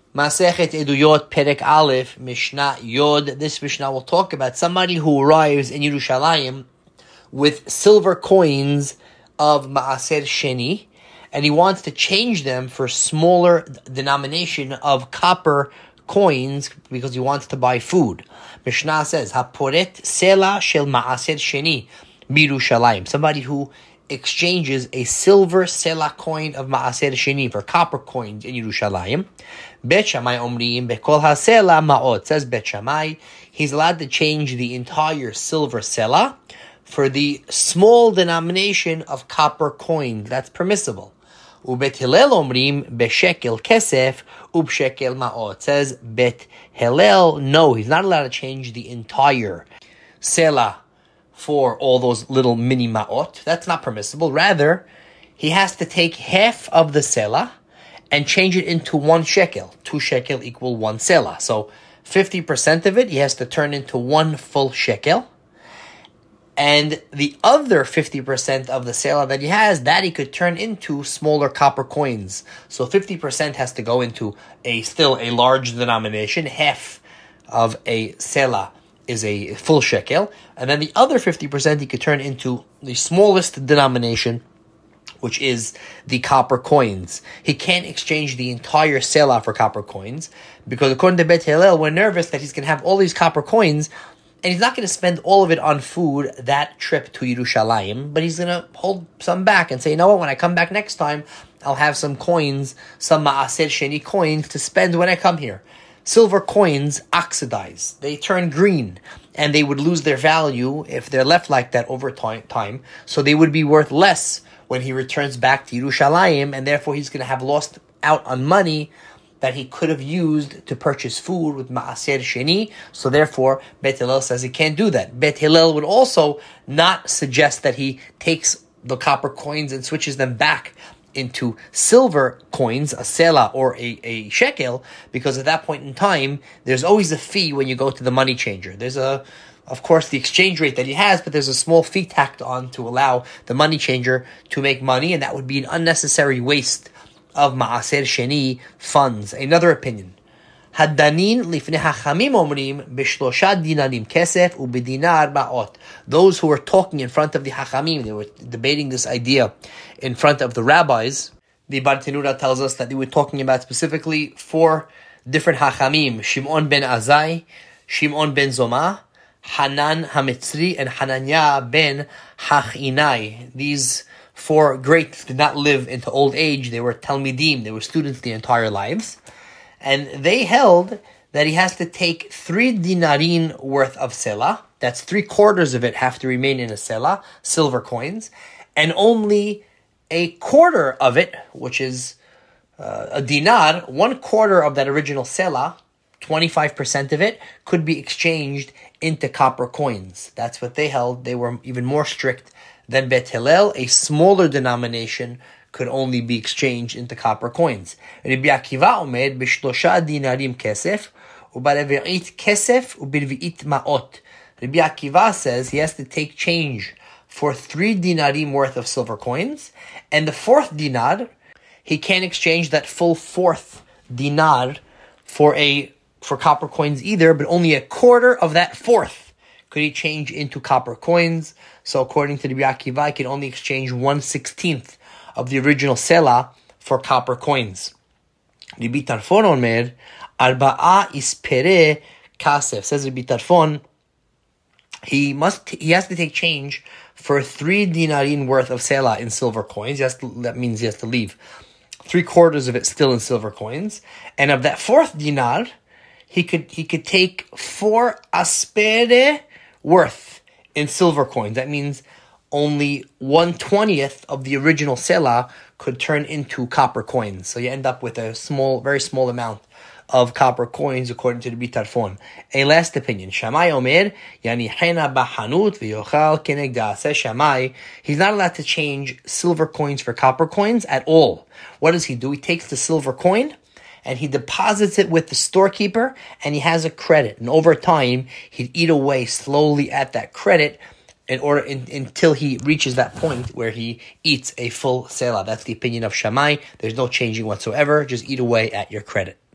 Masechet Eduyot Perek Aleph Mishnah Yod. This Mishnah will talk about somebody who arrives in Yerushalayim with silver coins of Maaser Sheni, and he wants to change them for smaller denomination of copper coins because he wants to buy food. Mishnah says, Haporet Sela Shel Maaser Sheni Birushalayim. Somebody who exchanges a silver Sela coin of Maaser Sheni for copper coins in Yerushalayim. Bet Shammai Omrim Bekol HaSela Ma'ot. Says Bet Shammai, he's allowed to change the entire silver Sela for the small denomination of copper coin. That's permissible. Ubet Hillel Omrim Beshekel Kesef Ubshekel Ma'ot. Says Bet Hillel, no, he's not allowed to change the entire Sela for all those little mini ma'ot. That's not permissible. Rather, he has to take half of the sela and change it into 1 shekel. 2 shekel equal 1 sela. So 50% of it he has to turn into 1 full shekel. And the other 50% of the sela that he has, that he could turn into smaller copper coins. So 50% has to go into still a large denomination. Half of a sela is a full shekel, and then the other 50% he could turn into the smallest denomination, which is the copper coins. He can't exchange the entire sela for copper coins, because according to Bet Hillel, we're nervous that he's going to have all these copper coins, and he's not going to spend all of it on food that trip to Yerushalayim, but he's going to hold some back and say, you know what, when I come back next time, I'll have some coins, some Maaser Sheni coins to spend when I come here. Silver coins oxidize. They turn green, and they would lose their value if they're left like that over time. So they would be worth less when he returns back to Yerushalayim, and therefore he's going to have lost out on money that he could have used to purchase food with Maaser Sheni. So therefore, Bet Hillel says he can't do that. Bet Hillel would also not suggest that he takes the copper coins and switches them back into silver coins, a sela or a shekel, because at that point in time, there's always a fee when you go to the money changer. There's of course, the exchange rate that he has, but there's a small fee tacked on to allow the money changer to make money, and that would be an unnecessary waste of Maaser Sheni funds. Another opinion. Haddanin lifnei hachamim omrim b'shlosha dinarim kesef u'bedinar ba'ot. Those who were talking in front of the hachamim, they were debating this idea in front of the rabbis. The Bartenura tells us that they were talking about specifically 4 different hachamim: Shimon ben Azai, Shimon ben Zoma, Hanan HaMitzri, and Hananya ben Hachinai. These 4 greats did not live into old age. They were Talmidim, they were students their entire lives. And they held that he has to take 3 dinarin worth of sela. That's 3/4 of it have to remain in a sela, silver coins. And only a quarter of it, which is a dinar, 1/4 of that original sela, 25% of it, could be exchanged into copper coins. That's what they held. They were even more strict than Bet Hillel. A smaller denomination could only be exchanged into copper coins. Rabbi Akiva omed b'shlosha dinarim kesef u'b'revi'it kesef u'b'revi'it ma'ot. Rabbi Akiva says he has to take change for 3 dinarim worth of silver coins, and the 4th dinar, he can't exchange that full 4th dinar for copper coins either, but only a quarter of that 4th could he change into copper coins. So according to Rabbi Akiva, he can only exchange 1/16 of the original sela for copper coins. Rabbi Tarfon omer, arba'a ispere kasef. Says Rabbi Tarfon, he has to take change for 3 dinarin worth of sela in silver coins. That means he has to leave 3/4 of it still in silver coins. And of that 4th dinar, he could take 4 aspere worth in silver coins. That means only 1/20th of the original sela could turn into copper coins. So you end up with a very small amount of copper coins, according to the Bitarfon. A last opinion. Shammai omer, yani hena bahanut v'yochal kenegda. Says Shammai, he's not allowed to change silver coins for copper coins at all. What does he do? He takes the silver coin and he deposits it with the storekeeper, and he has a credit. And over time, he'd eat away slowly at that credit until he reaches that point where he eats a full sela. That's the opinion of Shammai. There's no changing whatsoever. Just eat away at your credit.